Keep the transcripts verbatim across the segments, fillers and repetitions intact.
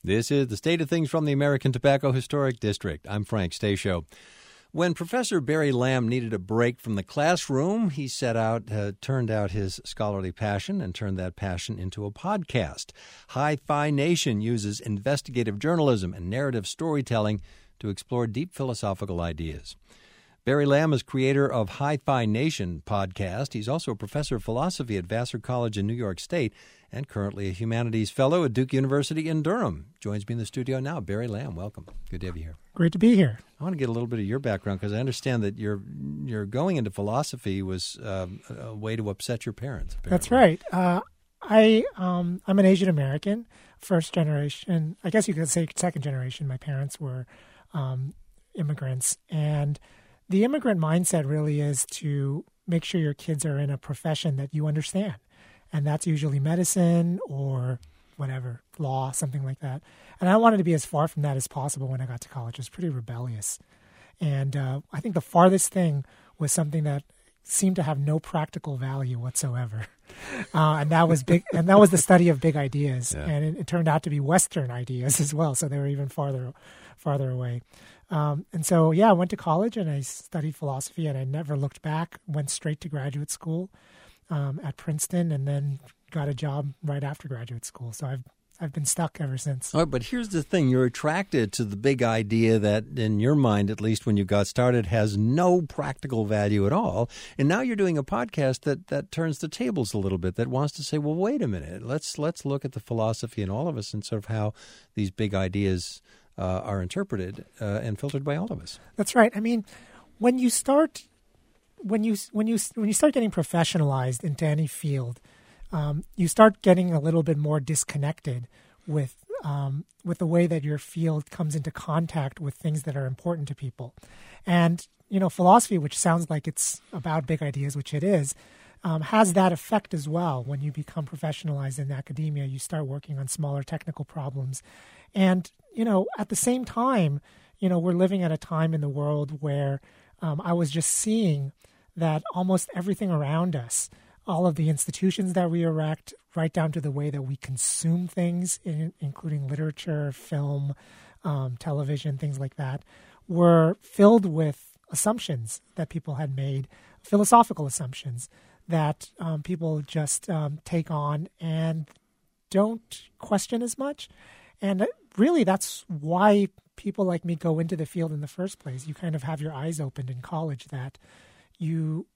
This is the State of Things from the American Tobacco Historic District. I'm Frank Stasio. When Professor Barry Lam needed a break from the classroom, he set out, uh, turned out his scholarly passion and turned that passion into a podcast. Hi-Fi Nation uses investigative journalism and narrative storytelling to explore deep philosophical ideas. Barry Lam is creator of Hi-Fi Nation podcast. He's also a professor of philosophy at Vassar College in New York State and currently a humanities fellow at Duke University in Durham. Joins me in the studio now. Barry Lam, welcome. Good to have you here. Great to be here. I want to get a little bit of your background because I understand that your your going into philosophy was uh, a way to upset your parents. Apparently. That's right. Uh, I um, I'm an Asian American, first generation. I guess you could say second generation. My parents were um, immigrants, and the immigrant mindset really is to make sure your kids are in a profession that you understand. And that's usually medicine or whatever, law, something like that. And I wanted to be as far from that as possible when I got to college. I was pretty rebellious. And uh, I think the farthest thing was something that seemed to have no practical value whatsoever. Uh, and that was big, and that was the study of big ideas. Yeah. And it, it turned out to be Western ideas as well. So they were even farther, farther away. Um, and so, yeah, I went to college and I studied philosophy and I never looked back, went straight to graduate school um, at Princeton and then got a job right after graduate school. So I've I've been stuck ever since. All right, but here's the thing. You're attracted to the big idea that, in your mind, at least when you got started, has no practical value at all. And now you're doing a podcast that, that turns the tables a little bit, that wants to say, well, wait a minute. Let's, let's look at the philosophy in all of us and sort of how these big ideas Uh, are interpreted uh, and filtered by all of us. That's right. I mean, when you start, when you when you when you start getting professionalized into any field, um, you start getting a little bit more disconnected with um, with the way that your field comes into contact with things that are important to people. And you know, philosophy, which sounds like it's about big ideas, which it is, um, has that effect as well. When you become professionalized in academia, you start working on smaller technical problems. And, you know, at the same time, you know, we're living at a time in the world where um, I was just seeing that almost everything around us, all of the institutions that we erect, right down to the way that we consume things, in, including literature, film, um, television, things like that, were filled with assumptions that people had made, philosophical assumptions that um, people just um, take on and don't question as much. And really, that's why people like me go into the field in the first place. You kind of have your eyes opened in college that you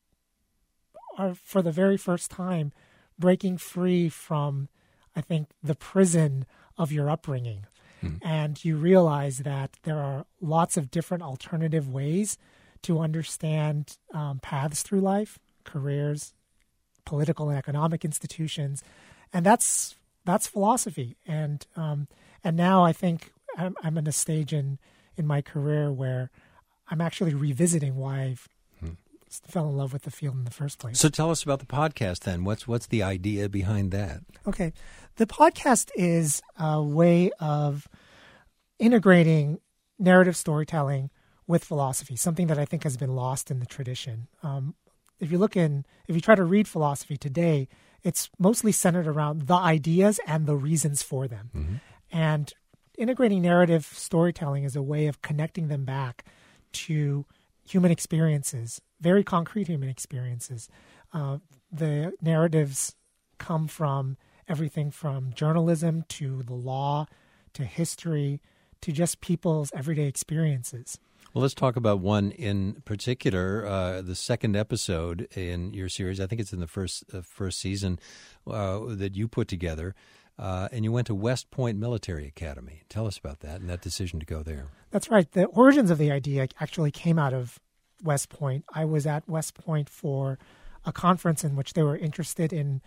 are, for the very first time, breaking free from, I think, the prison of your upbringing. Hmm. And you realize that there are lots of different alternative ways to understand um, paths through life, careers, political and economic institutions. And that's that's philosophy. And um, and now I think I'm, I'm in a stage in, in my career where I'm actually revisiting why I hmm. fell in love with the field in the first place. So tell us about the podcast then. What's what's the idea behind that? Okay. The podcast is a way of integrating narrative storytelling with philosophy, something that I think has been lost in the tradition. Um, if you look in, if you try to read philosophy today, it's mostly centered around the ideas and the reasons for them. Mm-hmm. And integrating narrative storytelling is a way of connecting them back to human experiences, very concrete human experiences. Uh, the narratives come from everything from journalism to the law to history to just people's everyday experiences. Well, let's talk about one in particular, uh, the second episode in your series. I think it's in the first uh, first season uh, that you put together, uh, and you went to West Point Military Academy. Tell us about that and that decision to go there. That's right. The origins of the idea actually came out of West Point. I was at West Point for a conference in which they were interested in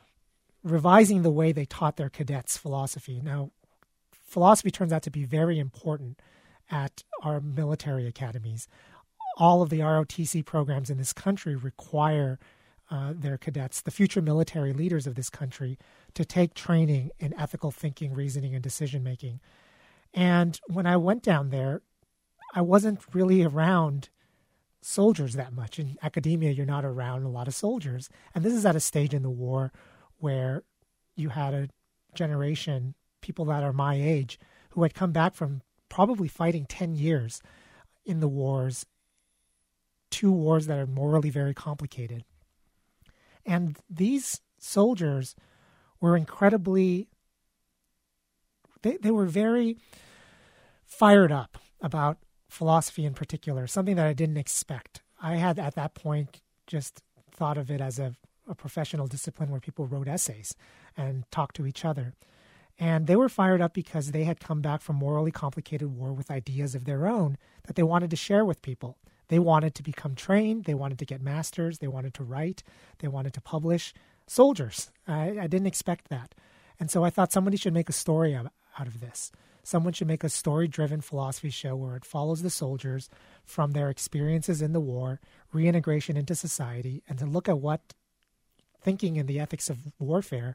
revising the way they taught their cadets philosophy. Now, philosophy turns out to be very important at our military academies. All of the R O T C programs in this country require uh, their cadets, the future military leaders of this country, to take training in ethical thinking, reasoning, and decision-making. And when I went down there, I wasn't really around soldiers that much. In academia, you're not around a lot of soldiers. And this is at a stage in the war where you had a generation people that are my age who had come back from probably fighting ten years in the wars, two wars that are morally very complicated. And these soldiers were incredibly, they, they were very fired up about philosophy in particular, something that I didn't expect. I had at that point just thought of it as a, a professional discipline where people wrote essays and talked to each other. And they were fired up because they had come back from morally complicated war with ideas of their own that they wanted to share with people. They wanted to become trained. They wanted to get masters. They wanted to write. They wanted to publish. Soldiers. I, I didn't expect that. And so I thought somebody should make a story out of this. Someone should make a story-driven philosophy show where it follows the soldiers from their experiences in the war, reintegration into society, and to look at what thinking in the ethics of warfare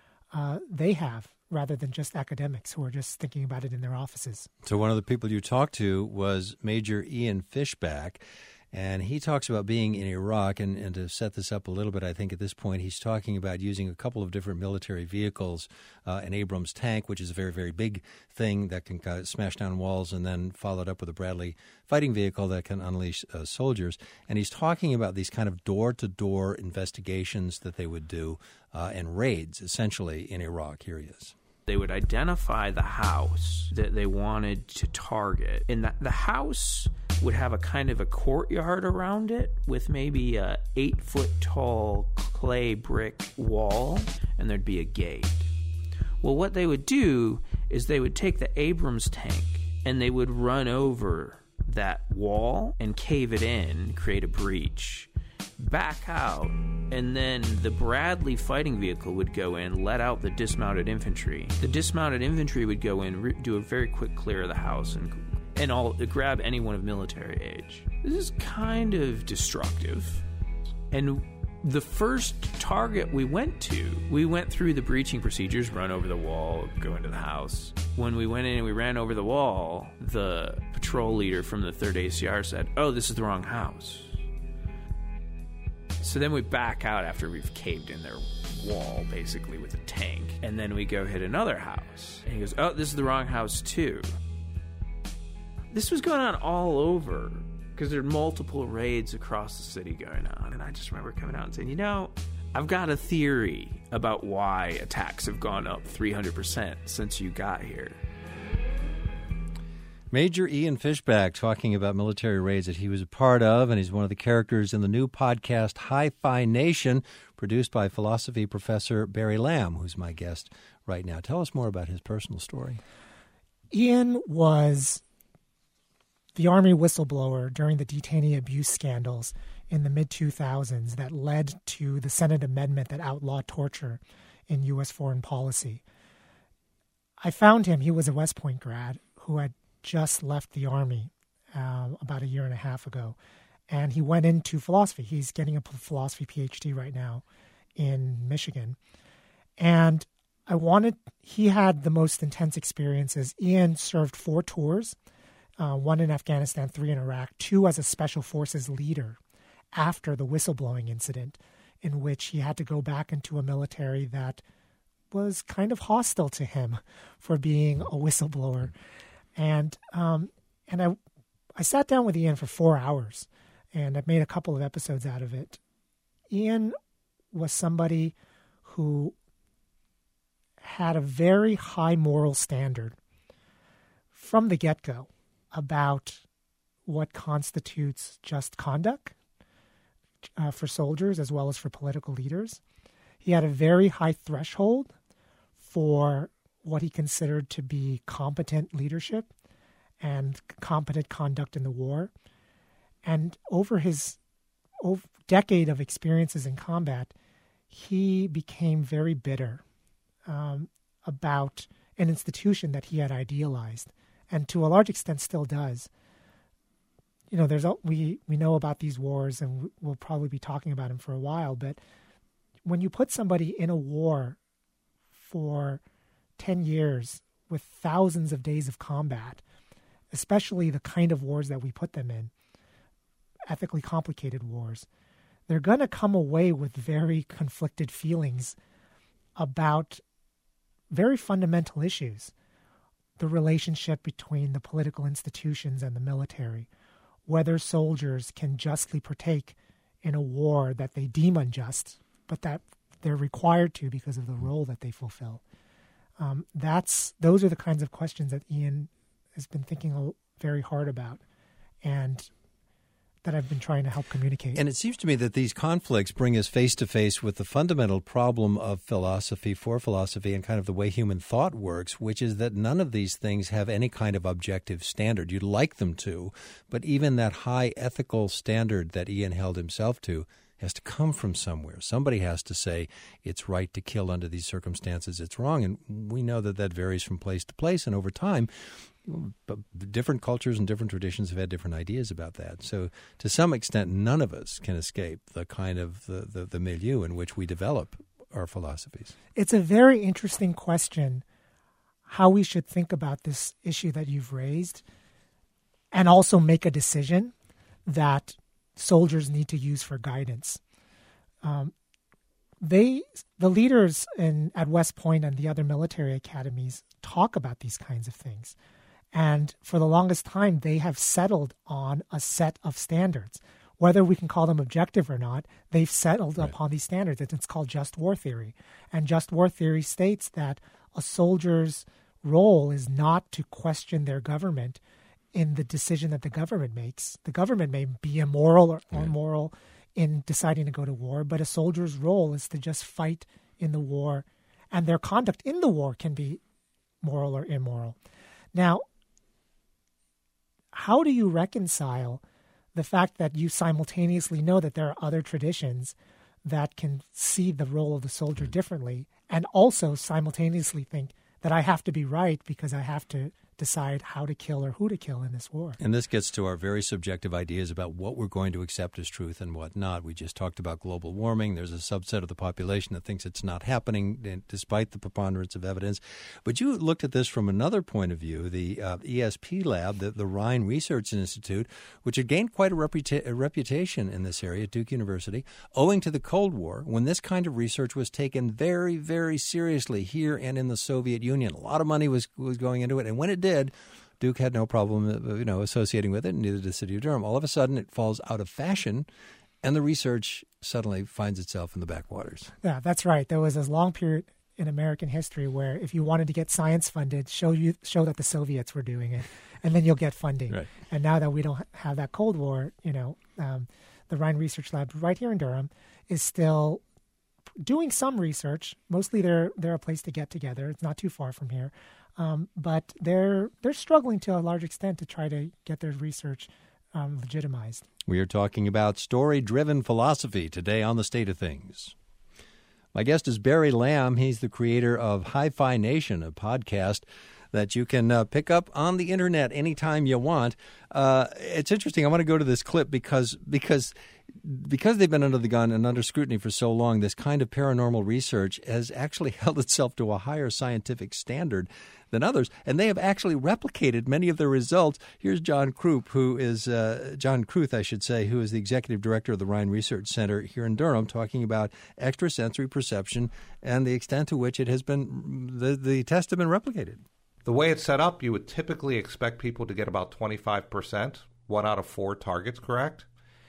uh, they have, rather than just academics who are just thinking about it in their offices. So one of the people you talked to was Major Ian Fishback, and he talks about being in Iraq, and, and to set this up a little bit, I think at this point he's talking about using a couple of different military vehicles, uh, an Abrams tank, which is a very, very big thing that can uh, smash down walls, and then followed up with a Bradley fighting vehicle that can unleash uh, soldiers. And he's talking about these kind of door-to-door investigations that they would do uh, and raids, essentially, in Iraq. Here he is. They would identify the house that they wanted to target. And the, the house would have a kind of a courtyard around it with maybe a eight-foot-tall clay brick wall, and there'd be a gate. Well, what they would do is they would take the Abrams tank, and they would run over that wall and cave it in, create a breach, back out, and then the Bradley fighting vehicle would go in, let out the dismounted infantry. The dismounted infantry would go in, re- do a very quick clear of the house, and and all grab anyone of military age. This is kind of destructive. And the first target we went to, we went through the breaching procedures, run over the wall, go into the house. When we went in and we ran over the wall, the patrol leader from the third A C R said, "Oh, this is the wrong house." So then we back out after we've caved in their wall, basically, with a tank. And then we go hit another house. And he goes, "Oh, this is the wrong house, too." This was going on all over, because there are multiple raids across the city going on. And I just remember coming out and saying, you know, I've got a theory about why attacks have gone up three hundred percent since you got here. Major Ian Fishback talking about military raids that he was a part of, and he's one of the characters in the new podcast Hi-Fi Nation, produced by philosophy professor Barry Lamb, who's my guest right now. Tell us more about his personal story. Ian was the Army whistleblower during the detainee abuse scandals in the mid two thousands that led to the Senate amendment that outlawed torture in U S foreign policy. I found him. He was a West Point grad who had just left the Army uh, about a year and a half ago, and he went into philosophy. He's getting a philosophy P H D right now in Michigan. And I wanted, he had the most intense experiences. Ian served four tours, uh, one in Afghanistan, three in Iraq, two as a special forces leader after the whistleblowing incident, in which he had to go back into a military that was kind of hostile to him for being a whistleblower. And um, and I I sat down with Ian for four hours, and I've made a couple of episodes out of it. Ian was somebody who had a very high moral standard from the get-go about what constitutes just conduct uh, for soldiers as well as for political leaders. He had a very high threshold for what he considered to be competent leadership and competent conduct in the war. And over his over decade of experiences in combat, he became very bitter um, about an institution that he had idealized, and to a large extent still does. You know, there's we we know about these wars, and we'll probably be talking about them for a while. But when you put somebody in a war for ten years with thousands of days of combat, especially the kind of wars that we put them in, ethically complicated wars, they're going to come away with very conflicted feelings about very fundamental issues. The relationship between the political institutions and the military, whether soldiers can justly partake in a war that they deem unjust, but that they're required to because of the role that they fulfill. Um, that's those are the kinds of questions that Ian has been thinking very hard about, and that I've been trying to help communicate. And it seems to me that these conflicts bring us face to face with the fundamental problem of philosophy for philosophy and kind of the way human thought works, which is that none of these things have any kind of objective standard. You'd like them to, but even that high ethical standard that Ian held himself to has to come from somewhere. Somebody has to say it's right to kill under these circumstances, it's wrong. And we know that that varies from place to place, and over time, but different cultures and different traditions have had different ideas about that. So to some extent, none of us can escape the kind of the, the, the milieu in which we develop our philosophies. It's a very interesting question, how we should think about this issue that you've raised, and also make a decision that soldiers need to use for guidance. Um, they, the leaders in at West Point and the other military academies talk about these kinds of things. And for the longest time, they have settled on a set of standards. Whether we can call them objective or not, they've settled right. upon these standards. It's called just war theory. And just war theory states that a soldier's role is not to question their government in the decision that the government makes. The government may be immoral or, or moral in deciding to go to war, but a soldier's role is to just fight in the war, and their conduct in the war can be moral or immoral. Now, how do you reconcile the fact that you simultaneously know that there are other traditions that can see the role of the soldier differently, and also simultaneously think that I have to be right because I have to decide how to kill or who to kill in this war? And this gets to our very subjective ideas about what we're going to accept as truth and what not. We just talked about global warming. There's a subset of the population that thinks it's not happening despite the preponderance of evidence. But you looked at this from another point of view. The uh, E S P lab, the, the Rhine Research Institute, which had gained quite a, reputa- a reputation in this area at Duke University, owing to the Cold War, when this kind of research was taken very, very seriously here and in the Soviet Union. A lot of money was, was going into it. And when it did, did, Duke had no problem, you know, associating with it, and neither did the city of Durham. All of a sudden, it falls out of fashion, and the research suddenly finds itself in the backwaters. Yeah, that's right. There was this long period in American history where if you wanted to get science funded, show you show that the Soviets were doing it, and then you'll get funding. Right. And now that we don't have that Cold War, you know, um, the Rhine Research Lab right here in Durham is still doing some research. Mostly they're they're a place to get together. It's not too far from here. Um, but they're they're struggling to a large extent to try to get their research um, legitimized. We are talking about story-driven philosophy today on The State of Things. My guest is Barry Lam. He's the creator of Hi-Fi Nation, a podcast that you can uh, pick up on the internet anytime you want. Uh, it's interesting. I want to go to this clip because because because they've been under the gun and under scrutiny for so long, this kind of paranormal research has actually held itself to a higher scientific standard than others, and they have actually replicated many of their results. Here's John Kruth, who is uh, John Kruth, I should say, who is the executive director of the Rhine Research Center here in Durham, talking about extrasensory perception and the extent to which it has been the the tests have been replicated. The way it's set up, you would typically expect people to get about twenty-five percent, one out of four targets correct,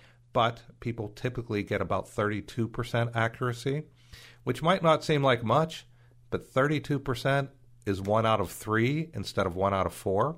but people typically get about thirty-two percent accuracy, which might not seem like much, but thirty-two percent is one out of three instead of one out of four.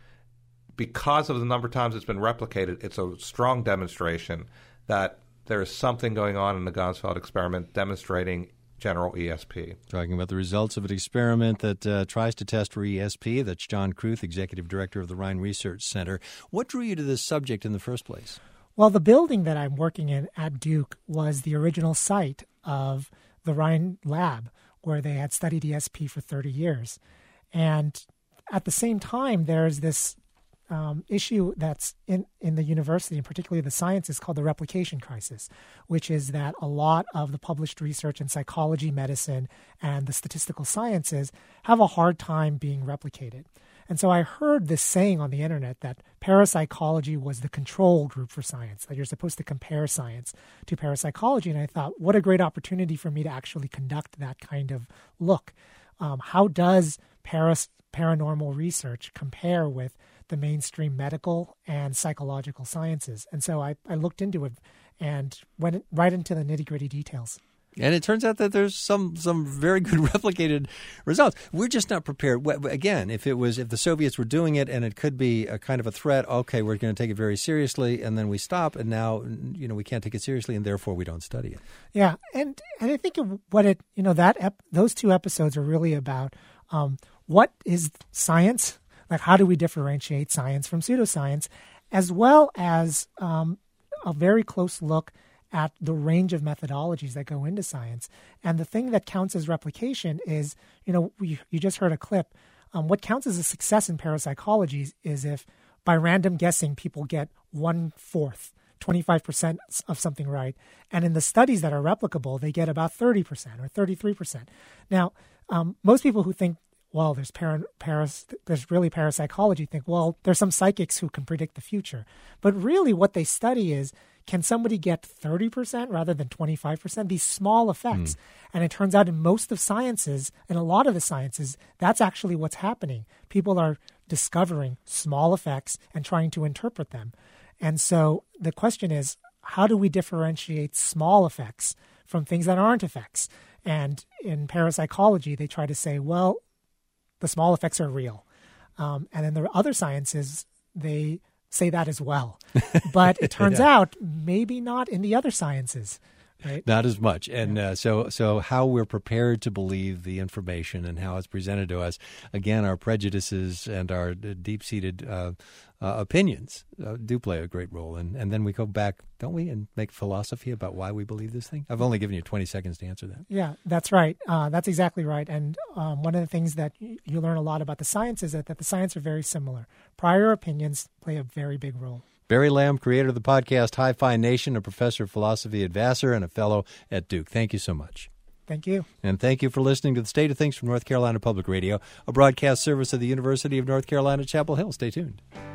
Because of the number of times it's been replicated, it's a strong demonstration that there is something going on in the Ganzfeld experiment demonstrating general E S P. Talking about the results of an experiment that uh, tries to test for E S P. That's John Kruth, executive director of the Rhine Research Center. What drew you to this subject in the first place? Well, the building that I'm working in at Duke was the original site of the Rhine Lab, where they had studied E S P for thirty years. And at the same time, there's this um, issue that's in, in the university, and particularly the sciences, called the replication crisis, which is that a lot of the published research in psychology, medicine, and the statistical sciences have a hard time being replicated. And so I heard this saying on the internet that parapsychology was the control group for science, that you're supposed to compare science to parapsychology. And I thought, what a great opportunity for me to actually conduct that kind of look. um, how does paras- paranormal research compare with the mainstream medical and psychological sciences? And so I, I looked into it and went right into the nitty-gritty details. And it turns out that there's some some very good replicated results. We're just not prepared. Again, if it was if the Soviets were doing it and it could be a kind of a threat, okay, we're going to take it very seriously, and then we stop, and now you know we can't take it seriously, and therefore we don't study it. Yeah, and and I think what it you know that ep- those two episodes are really about um, what is science, like how do we differentiate science from pseudoscience, as well as um, a very close look at the range of methodologies that go into science. And the thing that counts as replication is, you know, we, you just heard a clip. Um, what counts as a success in parapsychology is if by random guessing people get one-fourth, twenty-five percent of something right. And in the studies that are replicable, they get about thirty percent or thirty-three percent. Now, um, most people who think, well, there's para, paras, there's really parapsychology, think, well, there's some psychics who can predict the future. But really what they study is, can somebody get thirty percent rather than twenty-five percent? These small effects. Mm. And it turns out in most of sciences, and a lot of the sciences, that's actually what's happening. People are discovering small effects and trying to interpret them. And so the question is, how do we differentiate small effects from things that aren't effects? And in parapsychology, they try to say, well, the small effects are real. Um, and in the other sciences, they say that as well. But it turns yeah. out maybe not in the other sciences. Right? Not as much. And uh, so so how we're prepared to believe the information and how it's presented to us, again, our prejudices and our deep-seated uh, uh, opinions uh, do play a great role. And, and then we go back, don't we, and make philosophy about why we believe this thing? I've only given you twenty seconds to answer that. Yeah, that's right. Uh, that's exactly right. And um, one of the things that you learn a lot about the science is that, that the science are very similar. Prior opinions play a very big role. Barry Lam, creator of the podcast Hi-Fi Nation, a professor of philosophy at Vassar and a fellow at Duke. Thank you so much. Thank you. And thank you for listening to The State of Things from North Carolina Public Radio, a broadcast service of the University of North Carolina, Chapel Hill. Stay tuned.